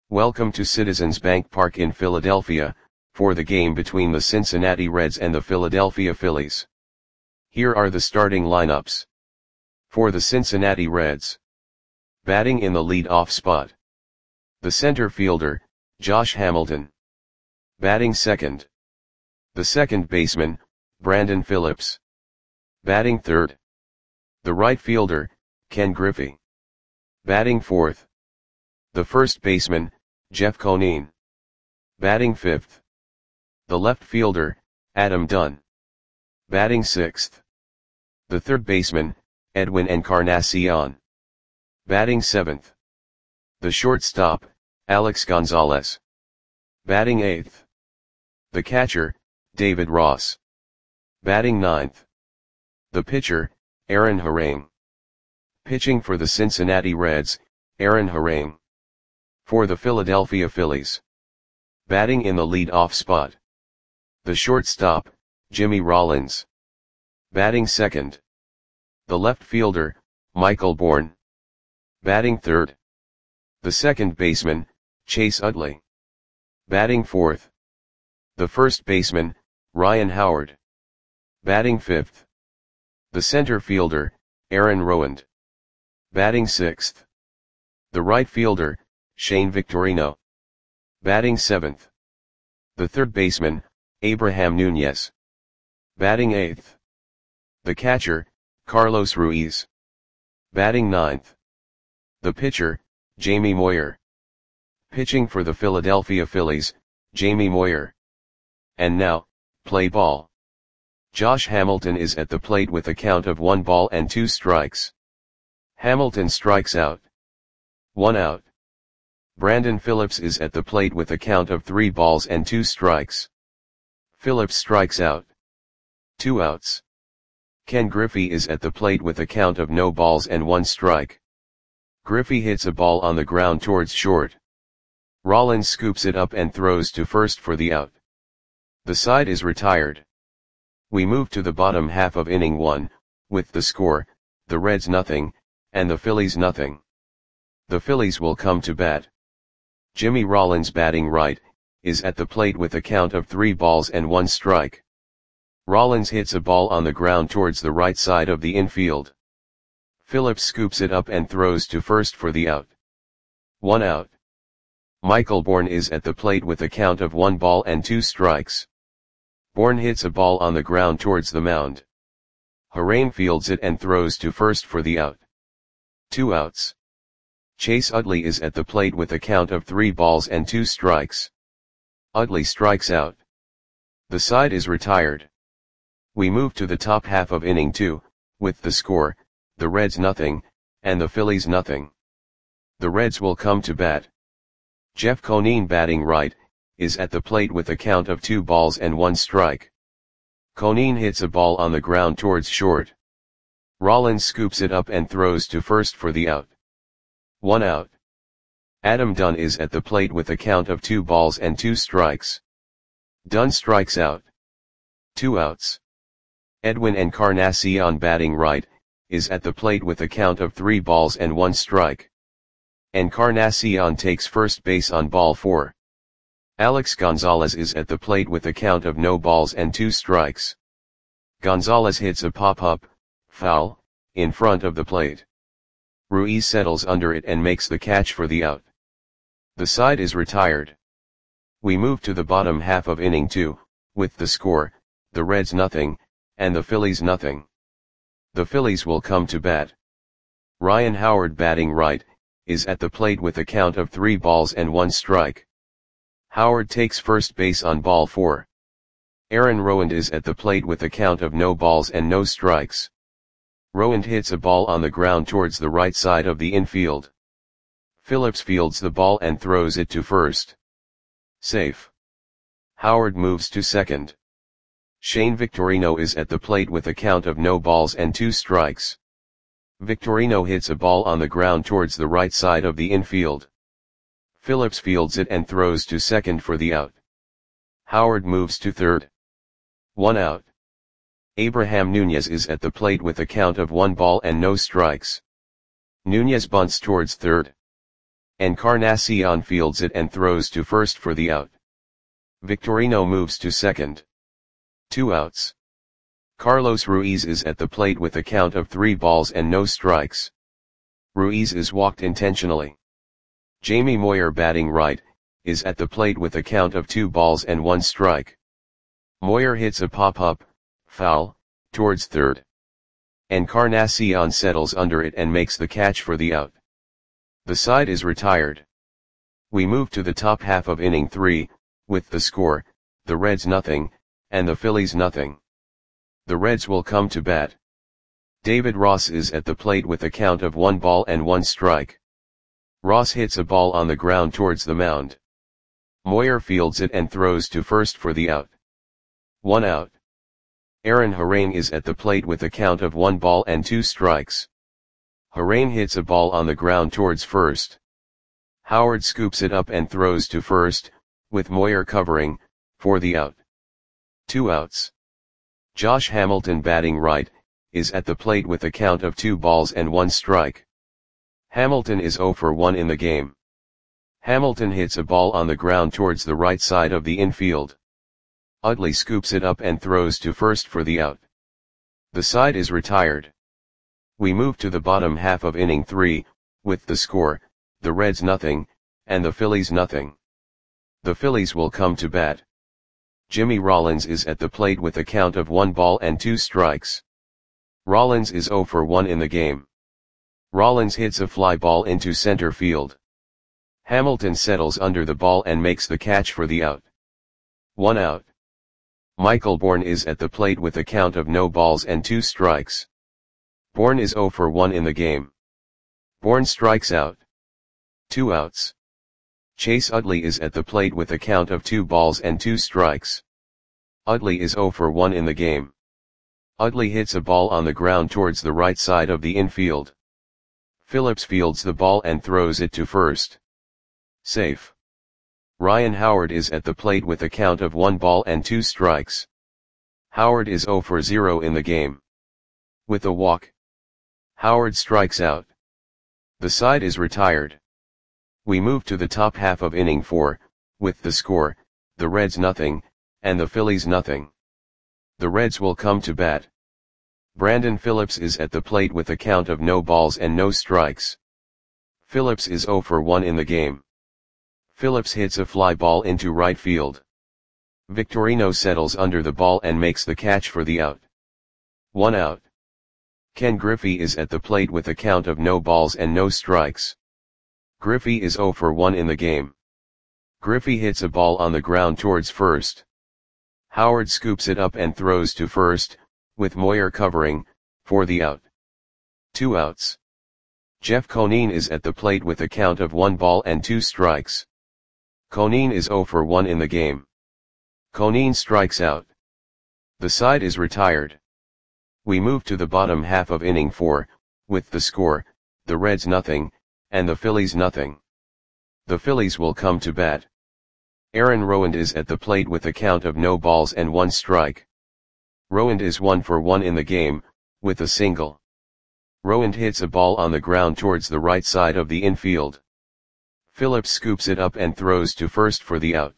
Welcome to Citizens Bank Park in Philadelphia, for the game between the Cincinnati Reds and the Philadelphia Phillies. Here are the starting lineups. For the Cincinnati Reds. Batting in the lead-off spot. The center fielder, Josh Hamilton. Batting second. The second baseman, Brandon Phillips. Batting third. The right fielder, Ken Griffey. Batting fourth. The first baseman, Jeff Conine. Batting fifth. The left fielder, Adam Dunn. Batting sixth. The third baseman, Edwin Encarnacion. Batting seventh. The shortstop, Alex Gonzalez. Batting eighth. The catcher, David Ross. Batting ninth. The pitcher, Aaron Harang. Pitching for the Cincinnati Reds, Aaron Harang. For the Philadelphia Phillies. Batting in the lead-off spot. The shortstop, Jimmy Rollins. Batting second. The left fielder, Michael Bourn. Batting third. The second baseman, Chase Utley. Batting fourth. The first baseman, Ryan Howard. Batting fifth. The center fielder, Aaron Rowand. Batting sixth. The right fielder, Shane Victorino. Batting seventh. The third baseman, Abraham Nunez. Batting eighth. The catcher, Carlos Ruiz. Batting ninth. The pitcher, Jamie Moyer. Pitching for the Philadelphia Phillies, Jamie Moyer. And now, play ball. Josh Hamilton is at the plate with a count of 1 ball and 2 strikes. Hamilton strikes out. 1 out. Brandon Phillips is at the plate with a count of 3 balls and 2 strikes. Phillips strikes out. 2 outs. Ken Griffey is at the plate with a count of no balls and 1 strike. Griffey hits a ball on the ground towards short. Rollins scoops it up and throws to first for the out. The side is retired. We move to the bottom half of inning 1, with the score, the Reds nothing, and the Phillies nothing. The Phillies will come to bat. Jimmy Rollins batting right, is at the plate with a count of 3 balls and 1 strike. Rollins hits a ball on the ground towards the right side of the infield. Phillips scoops it up and throws to first for the out. 1 out. Michael Bourn is at the plate with a count of 1 ball and 2 strikes. Bourn hits a ball on the ground towards the mound. Harang fields it and throws to first for the out. 2 outs. Chase Utley is at the plate with a count of 3 balls and 2 strikes. Utley strikes out. The side is retired. We move to the top half of inning 2, with the score, the Reds nothing, and the Phillies nothing. The Reds will come to bat. Jeff Conine batting right, is at the plate with a count of 2 balls and 1 strike. Conine hits a ball on the ground towards short. Rollins scoops it up and throws to first for the out. 1 out. Adam Dunn is at the plate with a count of 2 balls and 2 strikes. Dunn strikes out. 2 outs. Edwin Encarnacion batting right, is at the plate with a count of 3 balls and 1 strike. Encarnacion takes first base on ball 4. Alex Gonzalez is at the plate with a count of no balls and 2 strikes. Gonzalez hits a pop-up, foul, in front of the plate. Ruiz settles under it and makes the catch for the out. The side is retired. We move to the bottom half of inning 2, with the score, the Reds nothing, and the Phillies nothing. The Phillies will come to bat. Ryan Howard batting right, is at the plate with a count of 3 balls and 1 strike. Howard takes first base on ball 4. Aaron Rowand is at the plate with a count of no balls and no strikes. Rowand hits a ball on the ground towards the right side of the infield. Phillips fields the ball and throws it to first. Safe. Howard moves to second. Shane Victorino is at the plate with a count of no balls and 2 strikes. Victorino hits a ball on the ground towards the right side of the infield. Phillips fields it and throws to second for the out. Howard moves to third. 1 out. Abraham Nunez is at the plate with a count of 1 ball and no strikes. Nunez bunts towards third. Encarnacion fields it and throws to first for the out. Victorino moves to second. 2 outs. Carlos Ruiz is at the plate with a count of 3 balls and no strikes. Ruiz is walked intentionally. Jamie Moyer, batting right, is at the plate with a count of 2 balls and 1 strike. Moyer hits a pop-up, foul, towards third. Encarnacion settles under it and makes the catch for the out. The side is retired. We move to the top half of inning 3, with the score, the Reds nothing, and the Phillies nothing. The Reds will come to bat. David Ross is at the plate with a count of 1 ball and 1 strike. Ross hits a ball on the ground towards the mound. Moyer fields it and throws to first for the out. 1 out. Aaron Harang is at the plate with a count of 1 ball and 2 strikes. Harang hits a ball on the ground towards first. Howard scoops it up and throws to first, with Moyer covering, for the out. 2 outs. Josh Hamilton, batting right, is at the plate with a count of 2 balls and 1 strike. Hamilton is 0 for 1 in the game. Hamilton hits a ball on the ground towards the right side of the infield. Utley scoops it up and throws to first for the out. The side is retired. We move to the bottom half of inning 3, with the score, the Reds nothing, and the Phillies nothing. The Phillies will come to bat. Jimmy Rollins is at the plate with a count of 1 ball and 2 strikes. Rollins is 0 for 1 in the game. Rollins hits a fly ball into center field. Hamilton settles under the ball and makes the catch for the out. 1 out. Michael Bourne is at the plate with a count of no balls and 2 strikes. Bourne is 0 for 1 in the game. Bourne strikes out. 2 outs. Chase Utley is at the plate with a count of 2 balls and 2 strikes. Utley is 0 for 1 in the game. Utley hits a ball on the ground towards the right side of the infield. Phillips fields the ball and throws it to first. Safe. Ryan Howard is at the plate with a count of 1 ball and 2 strikes. Howard is 0 for 0 in the game. With a walk, Howard strikes out. The side is retired. We move to the top half of inning 4, with the score, the Reds nothing, and the Phillies nothing. The Reds will come to bat. Brandon Phillips is at the plate with a count of no balls and no strikes. Phillips is 0 for 1 in the game. Phillips hits a fly ball into right field. Victorino settles under the ball and makes the catch for the out. 1 out. Ken Griffey is at the plate with a count of no balls and no strikes. Griffey is 0 for 1 in the game. Griffey hits a ball on the ground towards first. Howard scoops it up and throws to first, with Moyer covering, for the out. 2 outs. Jeff Conine is at the plate with a count of 1 ball and 2 strikes. Conine is 0 for 1 in the game. Conine strikes out. The side is retired. We move to the bottom half of inning 4, with the score, the Reds nothing, and the Phillies nothing. The Phillies will come to bat. Aaron Rowand is at the plate with a count of no balls and 1 strike. Rowand is 1 for 1 in the game, with a single. Rowand hits a ball on the ground towards the right side of the infield. Phillips scoops it up and throws to first for the out.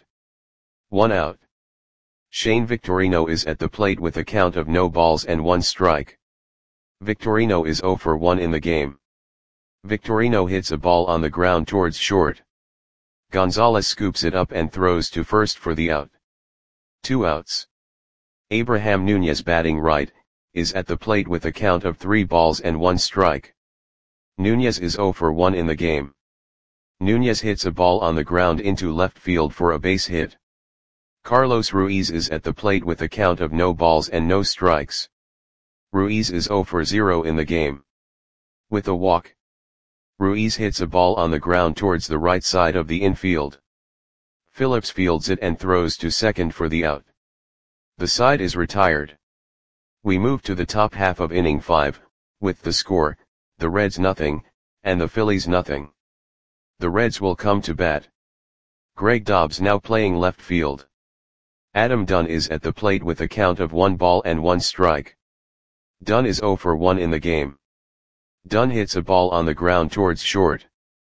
1 out. Shane Victorino is at the plate with a count of no balls and 1 strike. Victorino is 0 for 1 in the game. Victorino hits a ball on the ground towards short. Gonzalez scoops it up and throws to first for the out. 2 outs. Abraham Nunez, batting right, is at the plate with a count of 3 balls and 1 strike. Nunez is 0 for 1 in the game. Nunez hits a ball on the ground into left field for a base hit. Carlos Ruiz is at the plate with a count of no balls and no strikes. Ruiz is 0 for 0 in the game. With a walk, Ruiz hits a ball on the ground towards the right side of the infield. Phillips fields it and throws to second for the out. The side is retired. We move to the top half of inning 5, with the score, the Reds nothing, and the Phillies nothing. The Reds will come to bat. Greg Dobbs now playing left field. Adam Dunn is at the plate with a count of 1 ball and 1 strike. Dunn is 0 for 1 in the game. Dunn hits a ball on the ground towards short.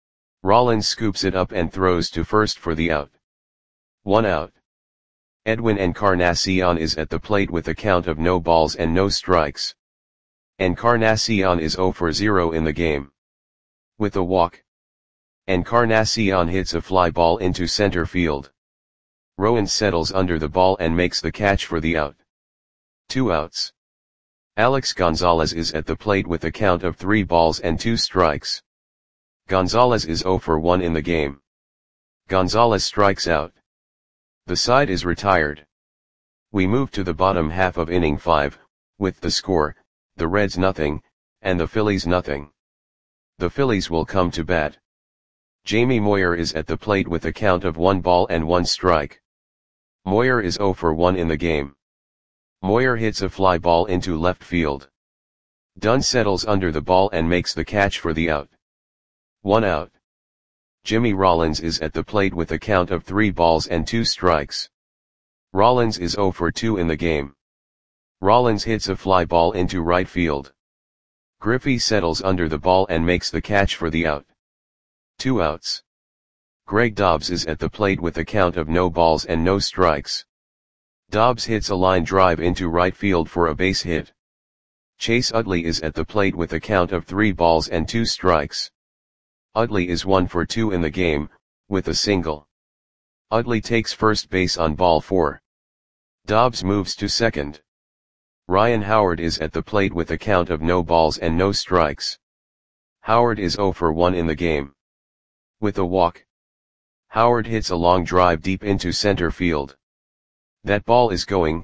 Rollins scoops it up and throws to first for the out. 1 out. Edwin Encarnacion is at the plate with a count of no balls and no strikes. Encarnacion is 0 for 0 in the game. With a walk, Encarnacion hits a fly ball into center field. Rowan settles under the ball and makes the catch for the out. 2 outs. Alex Gonzalez is at the plate with a count of 3 balls and 2 strikes. Gonzalez is 0 for 1 in the game. Gonzalez strikes out. The side is retired. We move to the bottom half of inning 5, with the score, the Reds nothing, and the Phillies nothing. The Phillies will come to bat. Jamie Moyer is at the plate with a count of 1 ball and 1 strike. Moyer is 0 for 1 in the game. Moyer hits a fly ball into left field. Dunn settles under the ball and makes the catch for the out. 1 out. Jimmy Rollins is at the plate with a count of 3 balls and 2 strikes. Rollins is 0 for 2 in the game. Rollins hits a fly ball into right field. Griffey settles under the ball and makes the catch for the out. 2 outs. Greg Dobbs is at the plate with a count of no balls and no strikes. Dobbs hits a line drive into right field for a base hit. Chase Utley is at the plate with a count of 3 balls and 2 strikes. Utley is 1 for 2 in the game, with a single. Utley takes first base on ball 4. Dobbs moves to second. Ryan Howard is at the plate with a count of no balls and no strikes. Howard is 0 for 1 in the game. With a walk, Howard hits a long drive deep into center field. That ball is gone.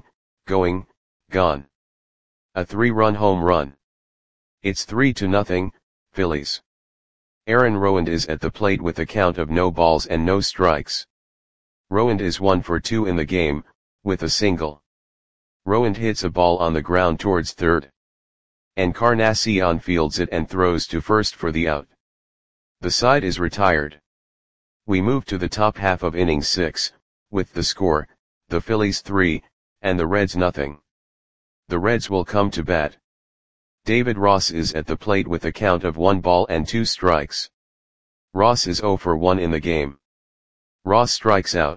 A 3-run home run. It's 3-0, Phillies. Aaron Rowand is at the plate with a count of no balls and no strikes. Rowand is 1 for 2 in the game, with a single. Rowand hits a ball on the ground towards third. Encarnacion fields it and throws to first for the out. The side is retired. We move to the top half of inning 6, with the score, the Phillies 3, and the Reds nothing. The Reds will come to bat. David Ross is at the plate with a count of 1 ball and 2 strikes. Ross is 0 for 1 in the game. Ross strikes out.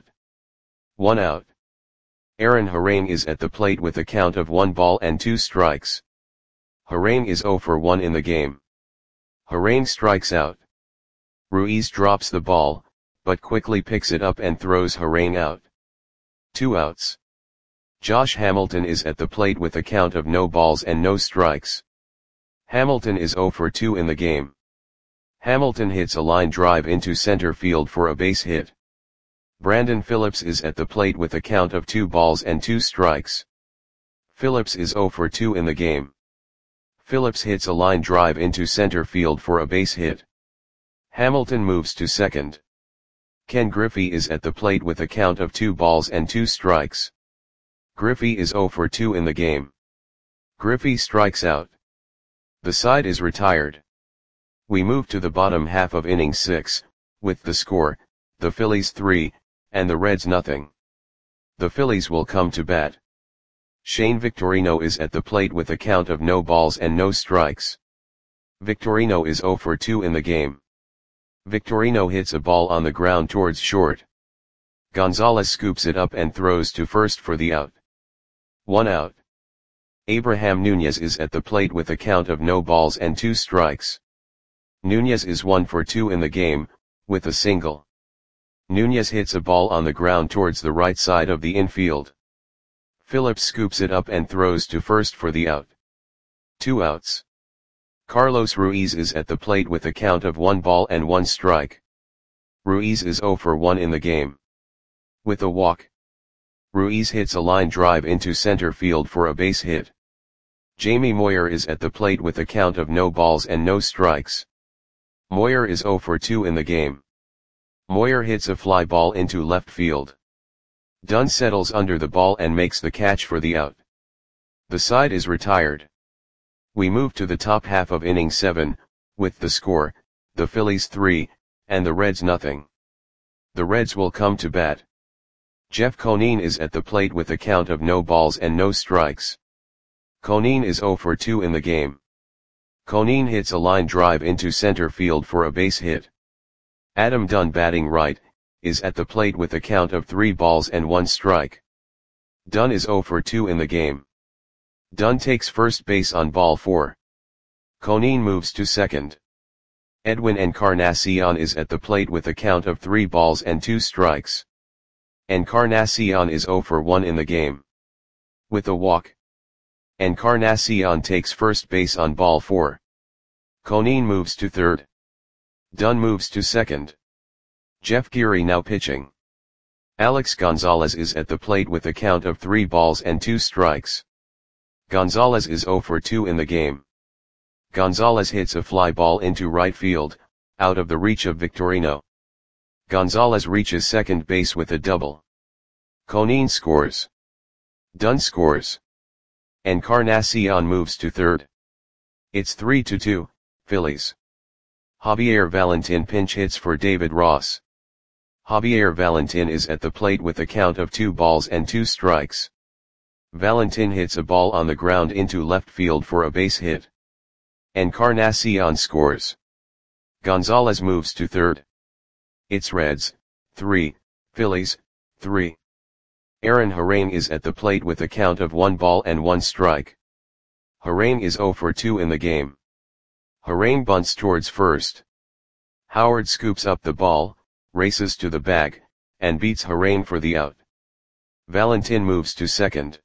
1 out. Aaron Harang is at the plate with a count of 1 ball and 2 strikes. Harang is 0 for 1 in the game. Harang strikes out. Ruiz drops the ball, but quickly picks it up and throws Harang out. 2 outs. Josh Hamilton is at the plate with a count of no balls and no strikes. Hamilton is 0 for 2 in the game. Hamilton hits a line drive into center field for a base hit. Brandon Phillips is at the plate with a count of 2 balls and 2 strikes. Phillips is 0 for 2 in the game. Phillips hits a line drive into center field for a base hit. Hamilton moves to second. Ken Griffey is at the plate with a count of 2 balls and 2 strikes. Griffey is 0 for 2 in the game. Griffey strikes out. The side is retired. We move to the bottom half of inning 6, with the score, the Phillies 3, and the Reds nothing. The Phillies will come to bat. Shane Victorino is at the plate with a count of no balls and no strikes. Victorino is 0 for 2 in the game. Victorino hits a ball on the ground towards short. Gonzalez scoops it up and throws to first for the out. 1 out. Abraham Nunez is at the plate with a count of no balls and 2 strikes. Nunez is 1 for 2 in the game, with a single. Nunez hits a ball on the ground towards the right side of the infield. Phillips scoops it up and throws to first for the out. 2 outs. Carlos Ruiz is at the plate with a count of 1 ball and 1 strike. Ruiz is 0 for 1 in the game. With a walk, Ruiz hits a line drive into center field for a base hit. Jamie Moyer is at the plate with a count of no balls and no strikes. Moyer is 0 for 2 in the game. Moyer hits a fly ball into left field. Dunn settles under the ball and makes the catch for the out. The side is retired. We move to the top half of inning 7, with the score, the Phillies 3, and the Reds nothing. The Reds will come to bat. Jeff Conine is at the plate with a count of no balls and no strikes. Conine is 0 for 2 in the game. Conine hits a line drive into center field for a base hit. Adam Dunn batting right, is at the plate with a count of 3 balls and 1 strike. Dunn is 0 for 2 in the game. Dunn takes first base on ball 4. Conine moves to second. Edwin Encarnacion is at the plate with a count of 3 balls and 2 strikes. Encarnacion is 0 for 1 in the game. With a walk, Encarnacion takes first base on ball 4. Conine moves to third. Dunn moves to second. Jeff Geary now pitching. Alex Gonzalez is at the plate with a count of 3 balls and 2 strikes. Gonzalez is 0 for 2 in the game. Gonzalez hits a fly ball into right field, out of the reach of Victorino. Gonzalez reaches second base with a double. Conine scores. Dunn scores. Encarnacion moves to third. It's 3-2, Phillies. Javier Valentin pinch hits for David Ross. Javier Valentin is at the plate with a count of 2 balls and 2 strikes. Valentin hits a ball on the ground into left field for a base hit. Encarnacion scores. Gonzalez moves to third. It's Reds, 3, Phillies, 3. Aaron Harane is at the plate with a count of 1 ball and 1 strike. Harane is 0 for 2 in the game. Harane bunts towards first. Howard scoops up the ball, races to the bag, and beats Harane for the out. Valentin moves to second.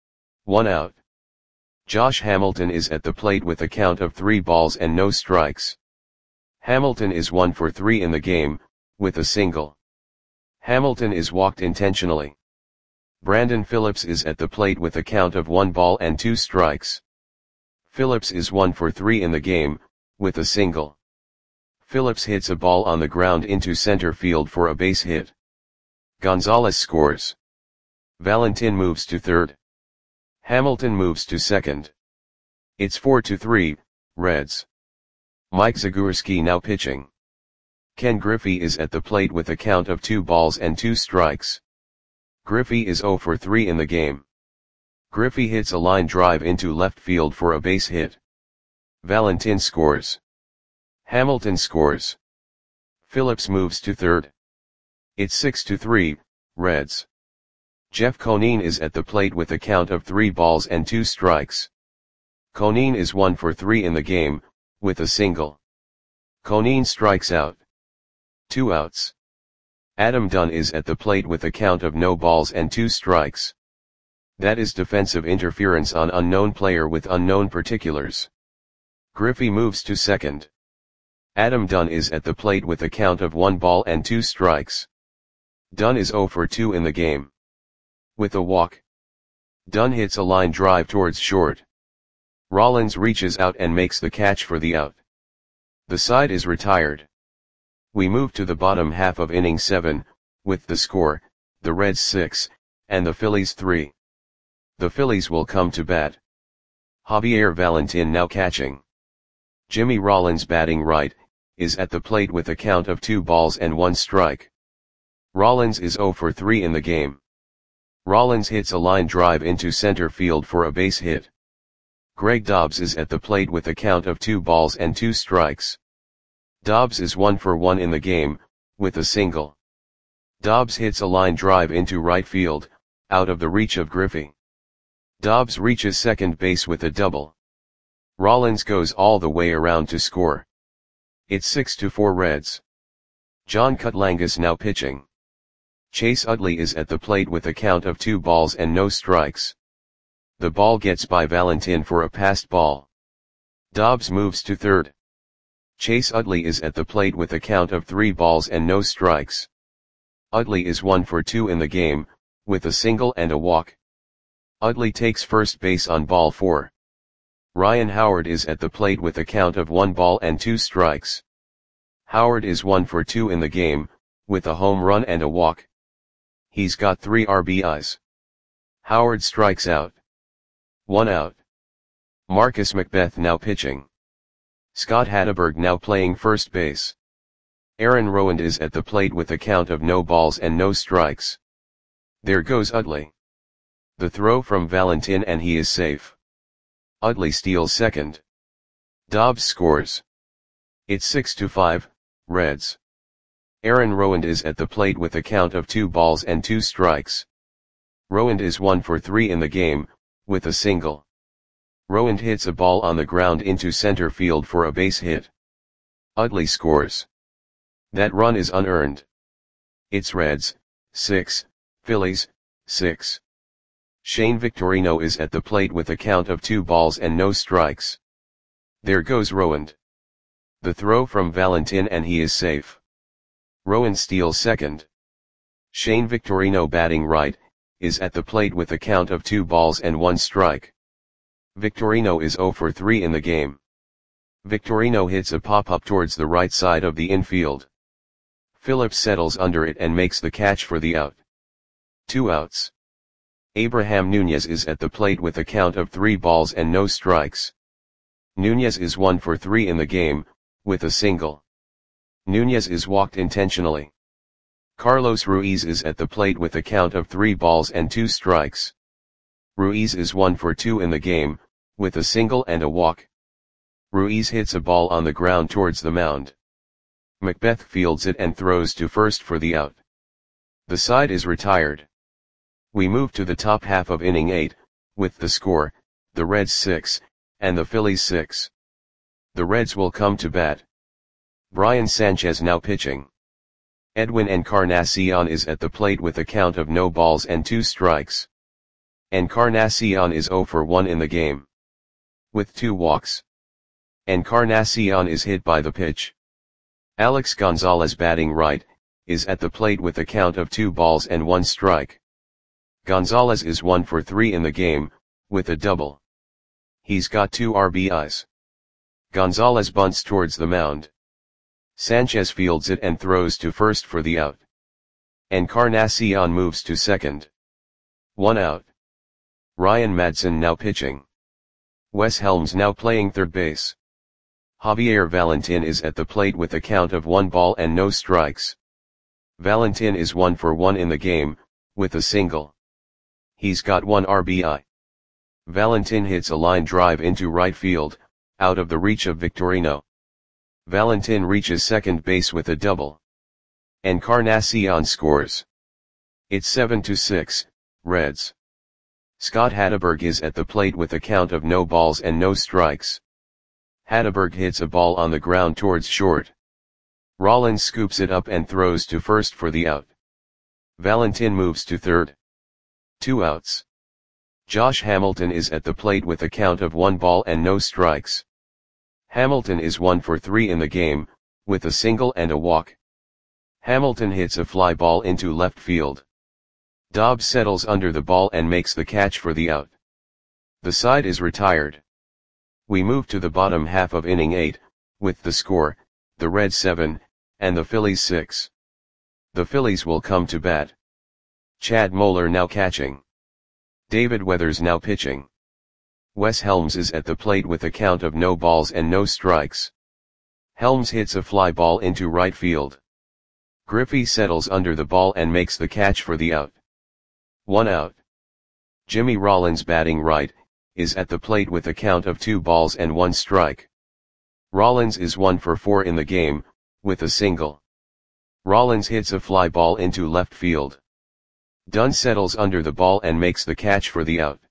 1 out. Josh Hamilton is at the plate with a count of 3 balls and no strikes. Hamilton is 1 for 3 in the game, with a single. Hamilton is walked intentionally. Brandon Phillips is at the plate with a count of 1 ball and 2 strikes. Phillips is 1 for 3 in the game, with a single. Phillips hits a ball on the ground into center field for a base hit. Gonzalez scores. Valentin moves to third. Hamilton moves to second. It's 4-3, Reds. Mike Zagorski now pitching. Ken Griffey is at the plate with a count of 2 balls and 2 strikes. Griffey is 0 for 3 in the game. Griffey hits a line drive into left field for a base hit. Valentin scores. Hamilton scores. Phillips moves to third. It's 6-3, Reds. Jeff Conine is at the plate with a count of 3 balls and 2 strikes. Conine is 1 for 3 in the game, with a single. Conine strikes out. 2 outs. Adam Dunn is at the plate with a count of no balls and 2 strikes. That is defensive interference on unknown player with unknown particulars. Griffey moves to second. Adam Dunn is at the plate with a count of 1 ball and 2 strikes. Dunn is 0 for 2 in the game. With a walk, Dunn hits a line drive towards short. Rollins reaches out and makes the catch for the out. The side is retired. We move to the bottom half of inning 7, with the score, the Reds 6, and the Phillies 3. The Phillies will come to bat. Javier Valentin now catching. Jimmy Rollins batting right, is at the plate with a count of 2 balls and 1 strike. Rollins is 0 for 3 in the game. Rollins hits a line drive into center field for a base hit. Greg Dobbs is at the plate with a count of 2 balls and 2 strikes. Dobbs is 1 for 1 in the game, with a single. Dobbs hits a line drive into right field, out of the reach of Griffey. Dobbs reaches second base with a double. Rollins goes all the way around to score. It's 6-4 Reds. John Kutlangas now pitching. Chase Utley is at the plate with a count of 2 balls and no strikes. The ball gets by Valentin for a passed ball. Dobbs moves to third. Chase Utley is at the plate with a count of 3 balls and no strikes. Utley is 1 for 2 in the game, with a single and a walk. Utley takes first base on ball 4. Ryan Howard is at the plate with a count of 1 ball and 2 strikes. Howard is 1 for 2 in the game, with a home run and a walk. He's got 3 RBIs. Howard strikes out. 1 out. Marcus Macbeth now pitching. Scott Hatteberg now playing first base. Aaron Rowand is at the plate with a count of no balls and no strikes. There goes Utley. The throw from Valentin and he is safe. Utley steals second. Dobbs scores. It's 6-5, Reds. Aaron Rowand is at the plate with a count of 2 balls and 2 strikes. Rowand is 1 for 3 in the game, with a single. Rowand hits a ball on the ground into center field for a base hit. Utley scores. That run is unearned. It's Reds, 6, Phillies, 6. Shane Victorino is at the plate with a count of 2 balls and no strikes. There goes Rowand. The throw from Valentin and he is safe. Rowand steals second. Shane Victorino batting right, is at the plate with a count of 2 balls and 1 strike. Victorino is 0 for 3 in the game. Victorino hits a pop-up towards the right side of the infield. Phillips settles under it and makes the catch for the out. 2 outs. Abraham Nunez is at the plate with a count of 3 balls and no strikes. Nunez is 1 for 3 in the game, with a single. Nunez is walked intentionally. Carlos Ruiz is at the plate with a count of 3 balls and 2 strikes. Ruiz is 1 for 2 in the game, with a single and a walk. Ruiz hits a ball on the ground towards the mound. Macbeth fields it and throws to first for the out. The side is retired. We move to the top half of inning 8, with the score, the Reds 6, and the Phillies 6. The Reds will come to bat. Brian Sanchez now pitching. Edwin Encarnacion is at the plate with a count of no balls and 2 strikes. Encarnacion is 0 for 1 in the game, with 2 walks. Encarnacion is hit by the pitch. Alex Gonzalez batting right, is at the plate with a count of 2 balls and 1 strike. Gonzalez is 1 for 3 in the game, with a double. He's got 2 RBIs. Gonzalez bunts towards the mound. Sanchez fields it and throws to first for the out. Encarnacion moves to second. 1 out. Ryan Madsen now pitching. Wes Helms now playing third base. Javier Valentin is at the plate with a count of 1 ball and no strikes. Valentin is 1 for 1 in the game, with a single. He's got 1 RBI. Valentin hits a line drive into right field, out of the reach of Victorino. Valentin reaches second base with a double. Encarnacion scores. It's 7-6, Reds. Scott Hatteberg is at the plate with a count of no balls and no strikes. Hatteberg hits a ball on the ground towards short. Rollins scoops it up and throws to first for the out. Valentin moves to third. 2 outs. Josh Hamilton is at the plate with a count of 1 ball and no strikes. Hamilton is 1 for 3 in the game, with a single and a walk. Hamilton hits a fly ball into left field. Dobbs settles under the ball and makes the catch for the out. The side is retired. We move to the bottom half of inning 8, with the score, the Reds 7, and the Phillies 6. The Phillies will come to bat. Chad Moeller now catching. David Weathers now pitching. Wes Helms is at the plate with a count of no balls and no strikes. Helms hits a fly ball into right field. Griffey settles under the ball and makes the catch for the out. 1 out. Jimmy Rollins batting right, is at the plate with a count of 2 balls and 1 strike. Rollins is 1 for 4 in the game, with a single. Rollins hits a fly ball into left field. Dunn settles under the ball and makes the catch for the out.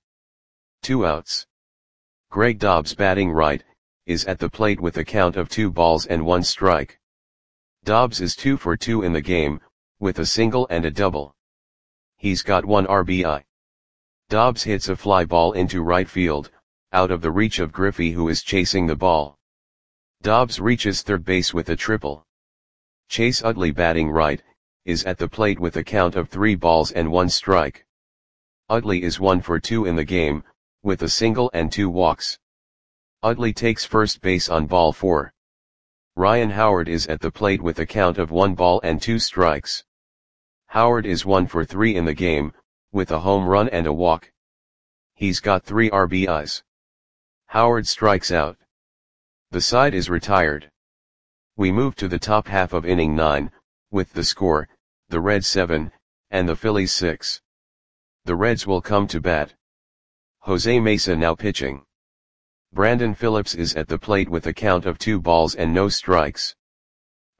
2 outs. Greg Dobbs batting right, is at the plate with a count of 2 balls and 1 strike. Dobbs is 2 for 2 in the game, with a single and a double. He's got 1 RBI. Dobbs hits a fly ball into right field, out of the reach of Griffey who is chasing the ball. Dobbs reaches third base with a triple. Chase Utley batting right, is at the plate with a count of 3 balls and 1 strike. Utley is 1 for 2 in the game, with a single and 2 walks. Utley takes first base on ball 4. Ryan Howard is at the plate with a count of 1 ball and 2 strikes. Howard is 1 for 3 in the game, with a home run and a walk. He's got 3 RBIs. Howard strikes out. The side is retired. We move to the top half of inning 9, with the score, the Reds 7, and the Phillies 6. The Reds will come to bat. Jose Mesa now pitching. Brandon Phillips is at the plate with a count of 2 balls and no strikes.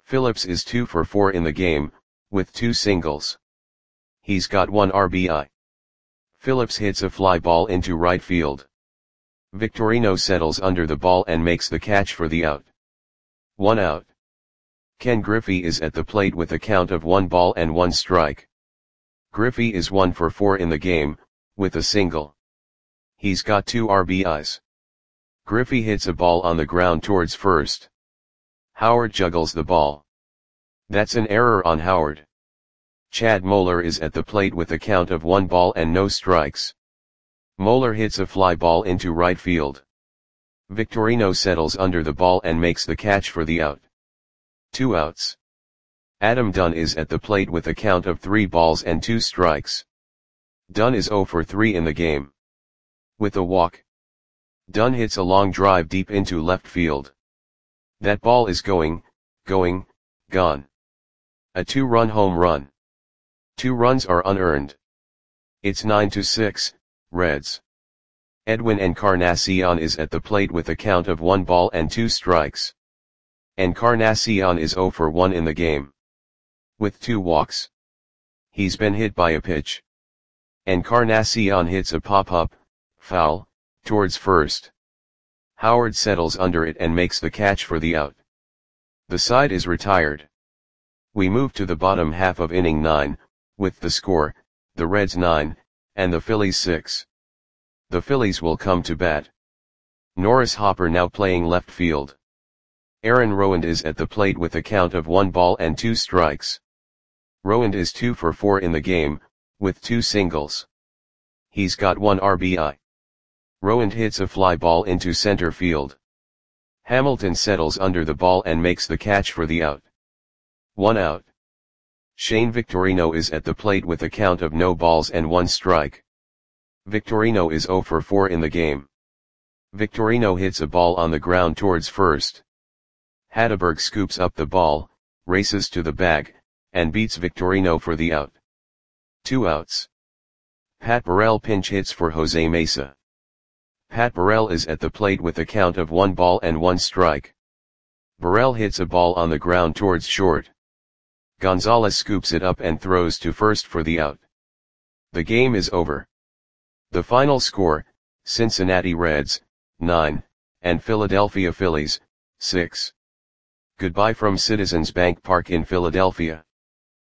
Phillips is 2 for 4 in the game, with 2 singles. He's got 1 RBI. Phillips hits a fly ball into right field. Victorino settles under the ball and makes the catch for the out. 1 out. Ken Griffey is at the plate with a count of 1 ball and 1 strike. Griffey is 1 for 4 in the game, with a single. He's got 2 RBIs. Griffey hits a ball on the ground towards first. Howard juggles the ball. That's an error on Howard. Chad Moeller is at the plate with a count of 1 ball and no strikes. Moeller hits a fly ball into right field. Victorino settles under the ball and makes the catch for the out. 2 outs. Adam Dunn is at the plate with a count of 3 balls and 2 strikes. Dunn is 0 for 3 in the game. With a walk. Dunn hits a long drive deep into left field. That ball is gone. A 2-run home run. 2 runs are unearned. It's 9-6, Reds. Edwin Encarnacion is at the plate with a count of 1 ball and 2 strikes. Encarnacion is 0 for 1 in the game. With 2 walks. He's been hit by a pitch. Encarnacion hits a pop-up, foul, towards first. Howard settles under it and makes the catch for the out. The side is retired. We move to the bottom half of inning 9, with the score, the Reds 9, and the Phillies 6. The Phillies will come to bat. Norris Hopper now playing left field. Aaron Rowand is at the plate with a count of 1 ball and 2 strikes. Rowand is 2 for 4 in the game, with 2 singles. He's got 1 RBI. Rowand hits a fly ball into center field. Hamilton settles under the ball and makes the catch for the out. 1 out. Shane Victorino is at the plate with a count of no balls and 1 strike. Victorino is 0 for 4 in the game. Victorino hits a ball on the ground towards first. Hatteberg scoops up the ball, races to the bag, and beats Victorino for the out. 2 outs. Pat Burrell pinch hits for Jose Mesa. Pat Burrell is at the plate with a count of 1 ball and 1 strike. Burrell hits a ball on the ground towards short. Gonzalez scoops it up and throws to first for the out. The game is over. The final score, Cincinnati Reds, 9, and Philadelphia Phillies, 6. Goodbye from Citizens Bank Park in Philadelphia.